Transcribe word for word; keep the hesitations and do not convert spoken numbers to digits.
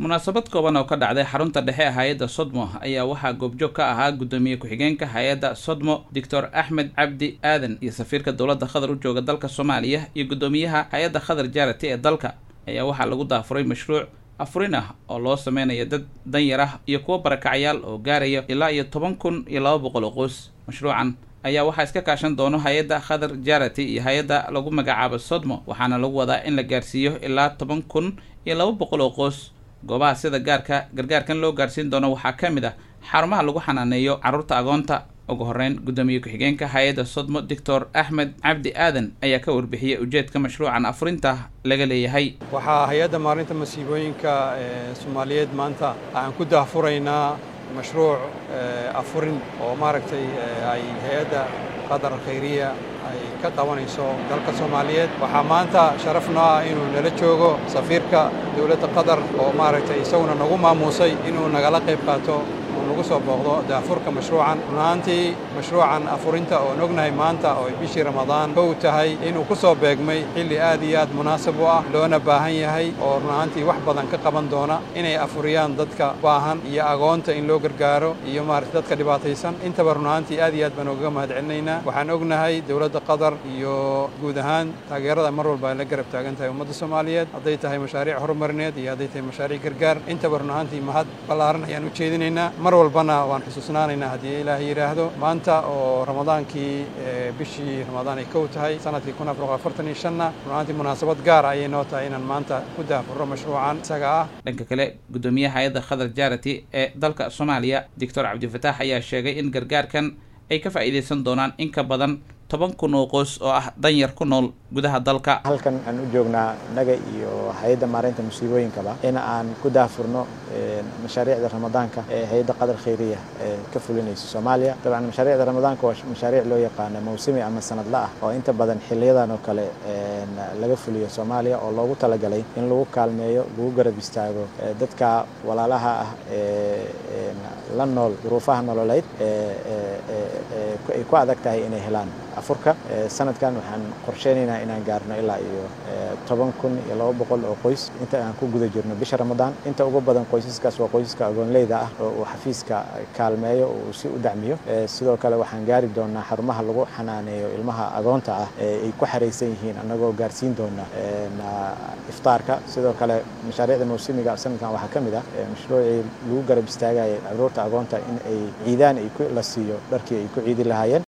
munaasabad kooban oo ka dhacday xarunta dhexe hay'adda Sodmo ayaa waxaa goobjoog ka ahaa gudoomiye ku-xigeenka hay'adda Sodmo Doctor Ahmed Cabdi Aadan iyo safiirka dowladda Qatar u jooga dalka Soomaaliya iyo gudoomiyaha hay'adda Qatar Charity ee dalka ayaa waxaa lagu daafuray mashruuc afurin ah oo loo sameynayo dad danyar ah iyo kuwa barakacayaal oo gaaraya ilaa iyo toban kun iyo laba boqol oo qoys. Mashruucan ayaa waxaa iska kaashan doono hay'adda Qatar Charity iyo hay'adda lagu magacaabo Sodmo waxaana lagu wadaa in la gaarsiiyo ilaa toban kun iyo laba boqol oo qoys. goobaha sida gaarka gargaarkan loo gaarsiin doono waxaa ka mid ah xarumaha lagu xanaaneeyo carruurta agoonta. ugu horeyn gudoomiye ku-xigeenka hay'adda Sodmo Doctor Ahmed Cabdi Aadan ayaa ka warbixiyay ujeedka mashruucan afurinta laga leeyahay. waxaa hay'adda maalinta masiibooyinka ee Soomaaliyeed maanta aan ku daafuraynaa mashruuc afurin oo maaragtay ay hay'adda Qatar Khayriya ay ka qabanayso dalka Soomaaliyeed. waxaa maanta sharaf noo ah inuu nala joogo safiirka dowladda Qatar oo maaragtay isaguna nagu maamuusay inuu nagala qayb qaato oo nagu soo booqdo daafurka mashruucan. runaantii mashruucan afurinta oo ognahay maanta oo bishii Ramadaan kow tahay inuu ku soo beegmay xilli aad iyo aad munaasab u ah loona baahan yahay oo runaantii wax badan ka qaban doona inay afuriyaan dadka baahan iyo agoonta in loo gargaaro iyo maaragtay dadka dhibaataysan. intaba runaantii aad iyo aad baan uga mahadcelinaynaa. waxaan ognahay dowladda Qatar iyo guud ahaan taageerada mar walba ay la garab taagan tahay ummadda Soomaaliyeed hadday tahay mashaariic horumarineed iyo hadday tahay mashaariic gargaar. intaba runaantii mahad ballaaran ayaan u jeedinaynaa. mar walbana waan xusuusnaanaynaa haddii Ilaahay yiraahdo maanta oo Ramadaankii bishii Ramadaan ay kow tahay sanadkii kun afar boqol afartan iyo shan runaantii munaasabad gaar ayay noo tahay inaan maanta ku daafurro mashruucan isaga ah. dhanka kale gudoomiyaha hay'adda Qatar Charity ee dalka Soomaaliya Doctor Cabdi Fataax ayaa sheegay in gargaarkan ay ka faa'iideysan doonaan in ka badan toban kun oo qoys oo ah danyar ku nool gudaha dalka. halkan aan u joognaa naga iyo hay'adda maareynta musiibooyinkaba in aan ku daafurno mashaariicda Ramadaanka ee hay'adda Qatar Khayriya ee ka fulinaysa Soomaaliya. dabcan mashaariicda Ramadaanka waa mashaariic loo yaqaan mawsimi ama sanadle ah oo inta badan xilliyadan oo kale laga fuliyo Soomaaliya oo loogu talagalay in lagu kaalmeeyo lagu garab istaago dadka walaalaha ah ee la nool duruufaha nololeed ee ay ku adag tahay inay helaan afurka. sanadkan waxaan qorsheynaynaa inaan gaarno ilaa iyo toban kun iyo laba boqol oo qoys inta aan ku guda jirno bisha Ramadaan. inta ugu badan qoysaskaas waa qoysaska agoonleyda ah oo uu xafiiska kaalmeeyo oo si u dacmiyo. sidoo kale waxaan gaari doonaa xarumaha lagu xanaaneeyo ilmaha agoonta ah ee ay ku xareysan yihiin annagoo gaarsiin doona iftaarka. sidoo kale mashaariicda mawsimiga sanadkan waxaa ka mid ah mashruucii lagu garab istaagayay carruurta agoonta in ay ciidaan ay ku la siiyo dharkii ay ku ciidi lahaayeen.